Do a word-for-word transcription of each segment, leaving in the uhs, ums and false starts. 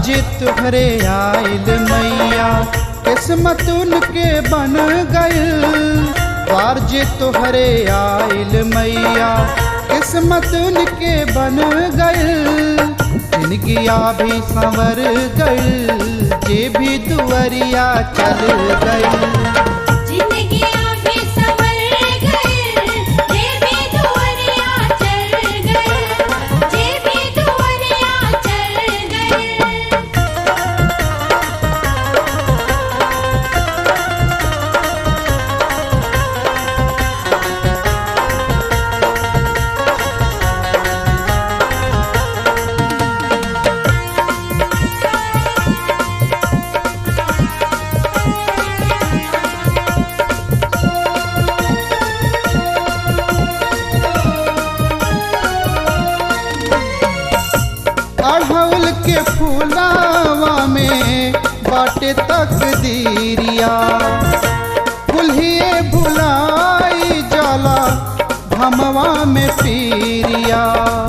जे तुहरे आइल मैया किस्मत उनके बन गइल। द्वार जे तुहरे आइल मैया किस्मत उनके बन गइल। जिनगिया भी संवर गइल जे भी दुआरिया चल गइल। अड़हुल के फूलावा में बाटे तकदीरिया। कुल्हिए भुलाई जाला भमवा में पीरिया।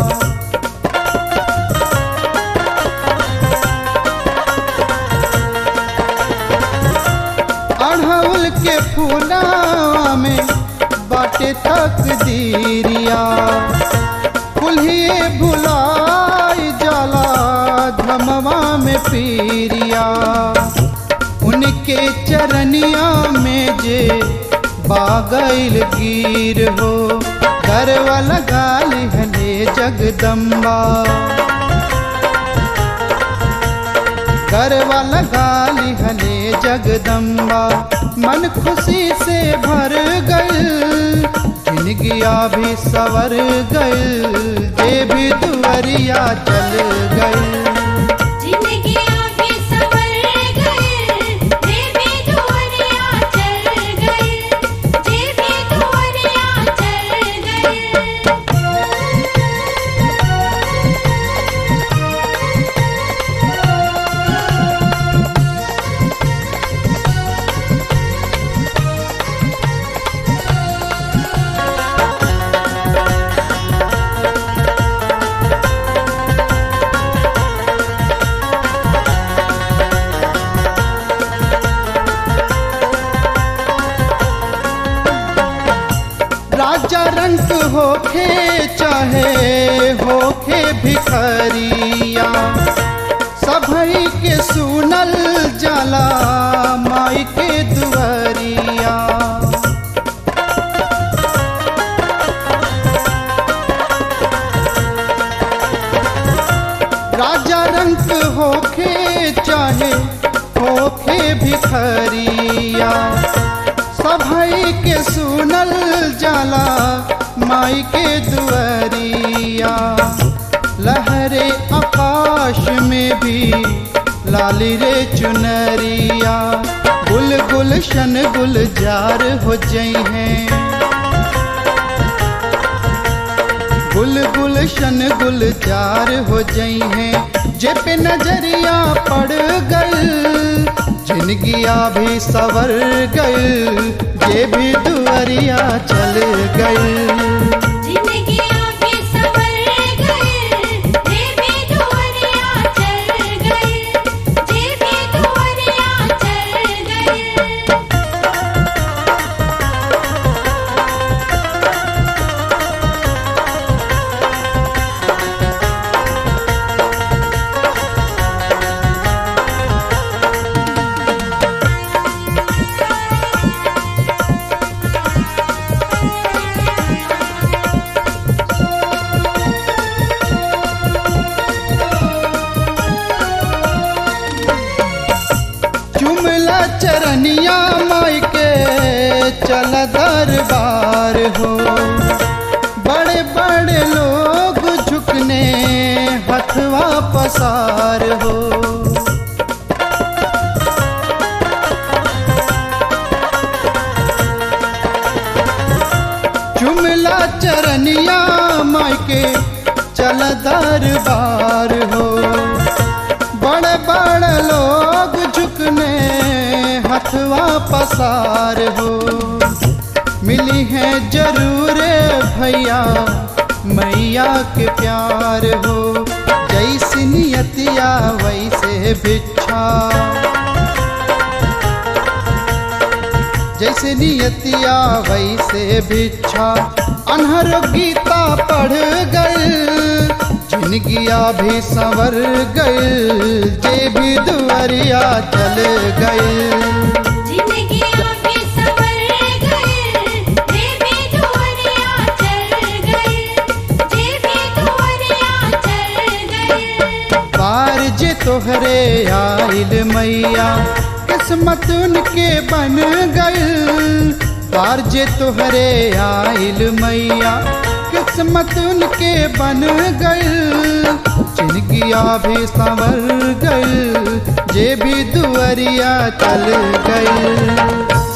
अड़हुल के फूलावा में बाटे तकदीरिया। कुल्हिए भुलाई जाला धमवा में पीरिया। उनके चरनिया में जे बागैल गिर हो। गरवा लगाली हले जगदम्बा। गरवा लगाली हले जगदम्बा। मन खुशी से भर गइल जिनगिया भी सवर गइल जे भी दुआरिया चल गइल। राजा रंक होखे चाहे होखे भिखरिया। सभई के सुनल जाला माई के दुआरिया। राजा रंक होखे चाहे होखे भिखरिया। सभई के सुनल जाला माई के दुआरिया। लहरे आकाश में भी लाली रे चुनरिया। गुल गुलशन गुलजार हो जई हैं। गुल गुलशन गुलजार हो जई हैं। जे पे नजरिया पड़ गइल जिनगिया भी सवर गइल जे भी दुआरिया चल गइल। चरनिया माई के चल दरबार हो। बड़े बड़े लोग झुकने हथवा पसार हो। चुमला चरनिया माई के चल दरबार हो। बड़े बड़े लोग झुकने हथवा पसार हो। मिली है जरूर भैया मैया के प्यार हो। जैसी नियतिया वैसे भिक्षा, जैसे नियतिया वैसे भिक्षा। अनहर गीता पढ़ गए, जिनगिया भी संवर गए, जे भी दुआरिया चल गए। पार जे तोहरे आइल मैया, किस्मत उनके बन गई। पार जे तोहरे आइल मैया, किस्मत उनके बन गई। जिनगिया भी संवर गई, जे भी दुआरिया चल गई।